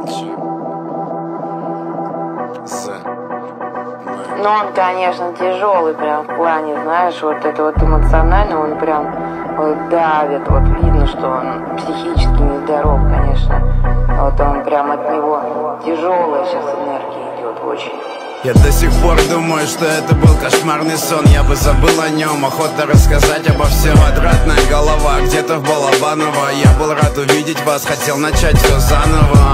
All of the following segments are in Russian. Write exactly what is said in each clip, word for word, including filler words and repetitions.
Ну, он, конечно, тяжелый прям в плане, знаешь, вот это вот эмоционально, он прям вот давит, вот видно, что он психически нездоров, конечно. Вот он прям от него тяжелая сейчас энергия идет очень. Я до сих пор думаю, что это был кошмарный сон. Я бы забыл о нем, охота рассказать обо всем. Квадратная голова где-то в Балабаново. Я был рад увидеть вас, хотел начать все заново.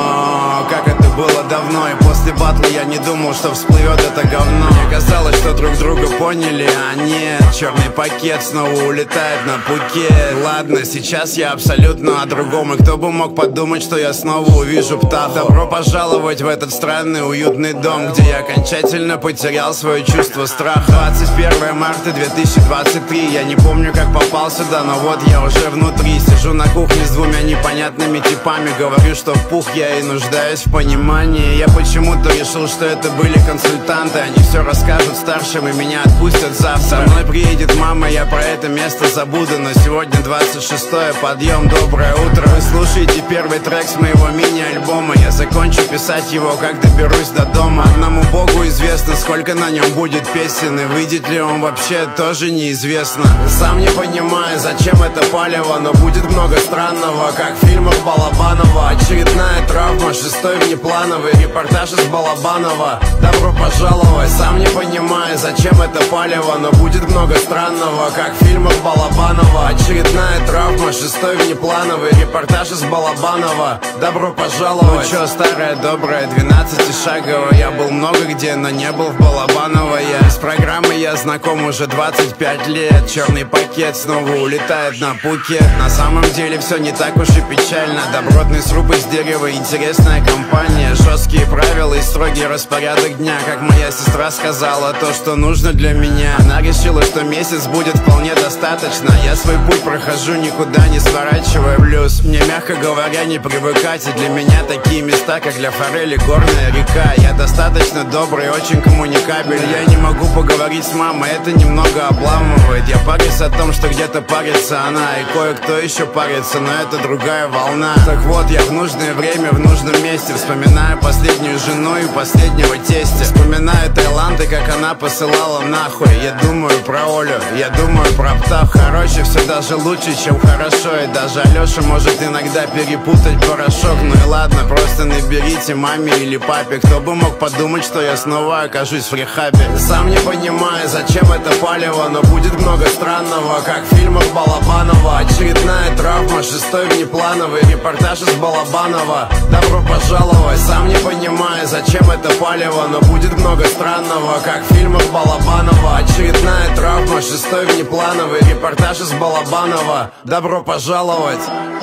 Но как это было давно. И после батла я не думал, что всплывет это говно. Мне казалось, что друг друга поняли, а нет. Черный пакет снова улетает на Пхукет. Ладно, сейчас я абсолютно о другом. И кто бы мог подумать, что я снова увижу птаха. Добро пожаловать в этот странный уютный дом, где я окончательно потерял свое чувство страха. Двадцать первое марта две тысячи двадцать три. Я не помню, как попал сюда, но вот я уже внутри. Сижу на кухне с двумя непонятными типами. Говорю, что в пух я и нуждаюсь в понимании. Я почему-то решил, что это были консультанты. Они все расскажут старшим и меня отпустят завтра. Со мной приедет мама, я про это место забуду. Но сегодня двадцать шестое, подъем, доброе утро. Вы слушаете первый трек с моего мини-альбома. Я закончу писать его, как доберусь до дома. Одному Богу известно, сколько на нем будет песен. И выйдет ли он вообще, тоже неизвестно. Сам не понимаю, зачем это палево, но будет много странного, как в фильмах Балабанова. Очередная травма, шестой внеплановый репортаж из Балабанова. Добро пожаловать. Сам не понимаю, зачем это палево, но будет много странного, как в фильмах Балабанова. Очередная травма, шестой внеплановый репортаж из Балабанова. Добро пожаловать. Ну чё, старая добрая двенадцатишаговая. Я был много где, но не был в Балабаново я. С программой я знаком уже двадцать пять лет. Черный пакет снова улетает на Пхукет. На самом деле все не так уж и печально. Добротный сруб из дерева, интересная компания. Жесткие правила и строгий распорядок дня. Как моя сестра сказала, то, что нужно для меня. Она решила, что месяц будет вполне достаточно. Я свой путь прохожу, никуда не сворачивая в плюс. Мне, мягко говоря, не привыкать. И для меня такие места, как для форели, горная река. Я достаточно добрый, очень коммуникабельный. Я не могу поговорить с мамой, это немного обламывает. Я парюсь о том, что где-то парится она. И кое-кто еще парится, но это другая волна. Так вот, я в нужное время, в нужном месте. Вспоминаю последнюю жену и последнего тестя. Вспоминаю Таиланд и как она посылала нахуй. Я думаю про Олю, я думаю про Птах. Короче, все даже лучше, чем хорошо. И даже Алеша может иногда перепутать порошок. Ну и ладно, просто наберите маме или папе. Кто бы мог подумать, что я снова окажусь в рехабе. Сам не понимаю, зачем это палево, но будет много странного, как в фильмах Балабанова. Очередная травма, шестой внеплановый репортаж из Балабанова. Добро пожаловать. Сам не понимаю, зачем это палево, но будет много странного, как в фильмах Балабанова. Очередная травма, шестой внеплановый репортаж из Балабанова. Добро пожаловать.